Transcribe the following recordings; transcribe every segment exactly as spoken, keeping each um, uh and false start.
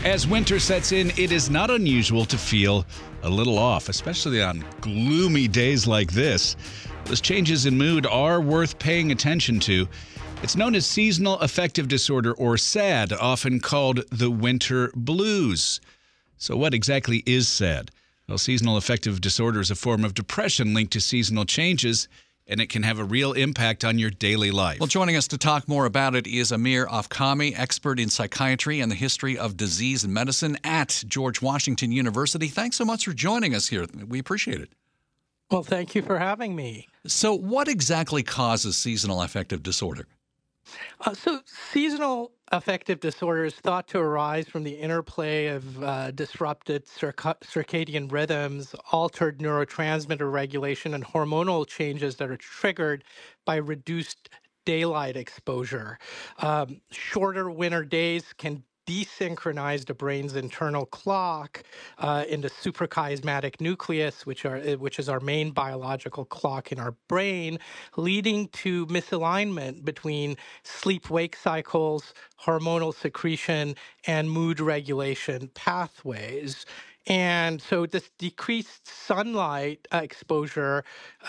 As winter sets in, it is not unusual to feel a little off, especially on gloomy days like this. Those changes in mood are worth paying attention to. It's known as seasonal affective disorder, or SAD, often called the winter blues. So what exactly is SAD? Well, seasonal affective disorder is a form of depression linked to seasonal changes, and it can have a real impact on your daily life. Well, joining us to talk more about it is Amir Afkhami, expert in psychiatry and the history of disease and medicine at George Washington University. Thanks so much for joining us here. We appreciate it. Well, thank you for having me. So what exactly causes seasonal affective disorder? Uh, so seasonal affective disorder is thought to arise from the interplay of uh, disrupted circa- circadian rhythms, altered neurotransmitter regulation, and hormonal changes that are triggered by reduced daylight exposure. Um, shorter winter days can desynchronize the brain's internal clock uh, in the suprachiasmatic nucleus, which are which is our main biological clock in our brain, leading to misalignment between sleep-wake cycles, hormonal secretion, and mood regulation pathways. And so this decreased sunlight uh, exposure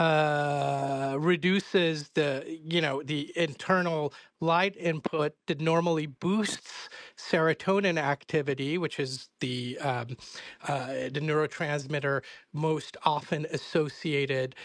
uh, reduces the, you know, the internal light input that normally boosts serotonin activity, which is the um, uh, the neurotransmitter most often associated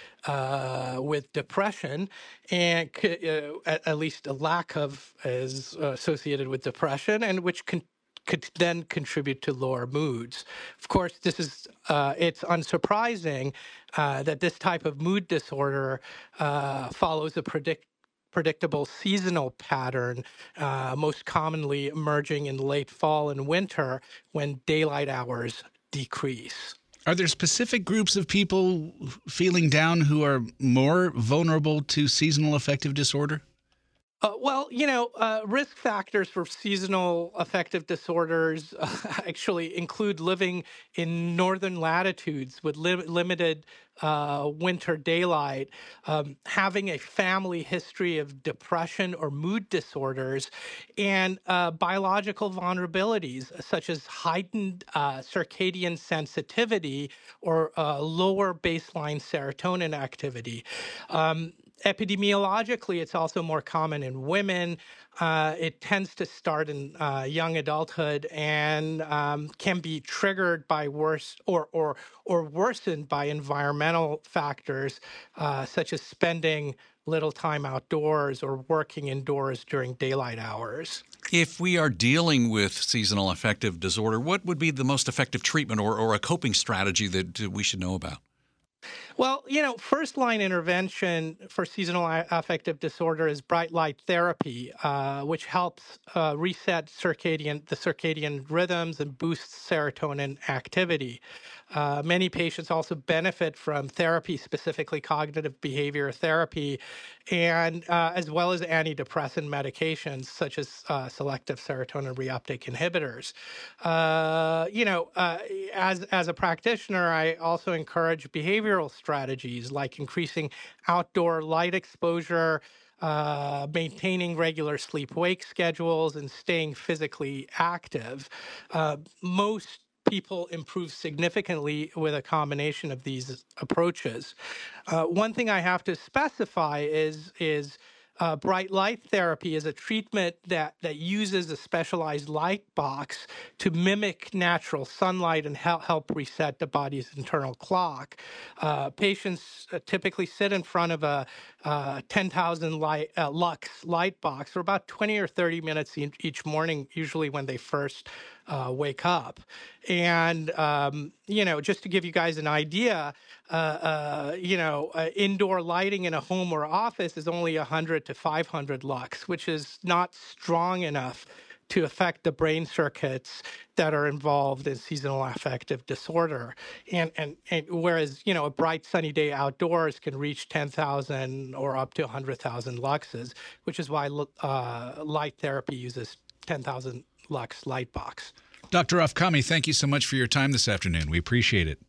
uh, with depression, and uh, at, at least a lack of is associated with depression, and which can could then contribute to lower moods. Of course, this is uh, it's unsurprising uh, that this type of mood disorder uh, follows a predict predictable seasonal pattern, uh, most commonly emerging in late fall and winter when daylight hours decrease. Are there specific groups of people feeling down who are more vulnerable to seasonal affective disorder? Uh, well, you know, uh, risk factors for seasonal affective disorders uh, actually include living in northern latitudes with li- limited uh, winter daylight, um, having a family history of depression or mood disorders, and uh, biological vulnerabilities such as heightened uh, circadian sensitivity or uh, lower baseline serotonin activity. Um, Epidemiologically, it's also more common in women. Uh, it tends to start in uh, young adulthood and um, can be triggered by worse or or or worsened by environmental factors uh, such as spending little time outdoors or working indoors during daylight hours. If we are dealing with seasonal affective disorder, what would be the most effective treatment or, or a coping strategy that we should know about? Well, you know, first-line intervention for seasonal affective disorder is bright light therapy, uh, which helps uh, reset circadian the circadian rhythms and boosts serotonin activity. Uh, many patients also benefit from therapy, specifically cognitive behavior therapy, and uh, as well as antidepressant medications such as uh, selective serotonin reuptake inhibitors. Uh, you know, uh, as as a practitioner, I also encourage behavioral strategies like increasing outdoor light exposure, uh, maintaining regular sleep-wake schedules, and staying physically active. Uh, most people improve significantly with a combination of these approaches. Uh, one thing I have to specify is is uh, bright light therapy is a treatment that that uses a specialized light box to mimic natural sunlight and help help reset the body's internal clock. Uh, patients uh, typically sit in front of a uh, ten thousand light, uh, lux light box for about twenty or thirty minutes e- each morning, usually when they first uh, wake up. And, um, you know, just to give you guys an idea, uh, uh, you know, uh, indoor lighting in a home or office is only one hundred to five hundred lux, which is not strong enough to affect the brain circuits that are involved in seasonal affective disorder. And, and, and whereas, you know, a bright sunny day outdoors can reach ten thousand or up to one hundred thousand luxes, which is why uh, light therapy uses ten thousand lux light box. Doctor Afkhami, thank you so much for your time this afternoon. We appreciate it.